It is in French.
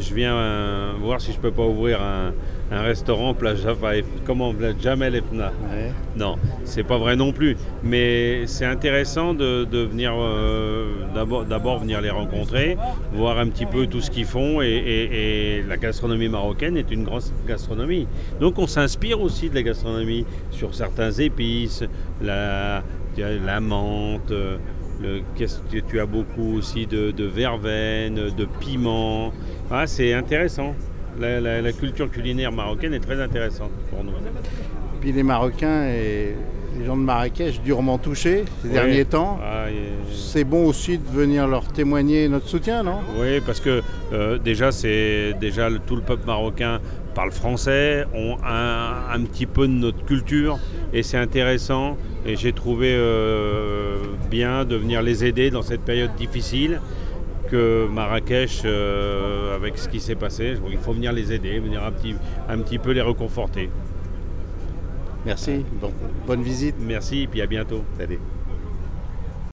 je viens voir si je peux pas ouvrir un restaurant Place Jaffa, comment Jamel Efna. Ouais. Non, c'est pas vrai non plus. Mais c'est intéressant de venir d'abord venir les rencontrer, voir un petit peu tout ce qu'ils font. Et la gastronomie marocaine est une grande gastronomie. Donc on s'inspire aussi de la gastronomie sur certains épices, la menthe. Tu as beaucoup aussi de verveine, de piment. Ah, c'est intéressant. La culture culinaire marocaine est très intéressante pour nous. Puis les Marocains et les gens de Marrakech durement touchés ces derniers temps. C'est bon aussi de venir leur témoigner notre soutien, non? Oui, parce que déjà tout le peuple marocain parle français, ont un petit peu de notre culture et c'est intéressant. Et j'ai trouvé bien de venir les aider dans cette période difficile que Marrakech, avec ce qui s'est passé, il faut venir les aider, venir un petit peu les réconforter. Merci, bonne visite. Merci et puis à bientôt. Salut.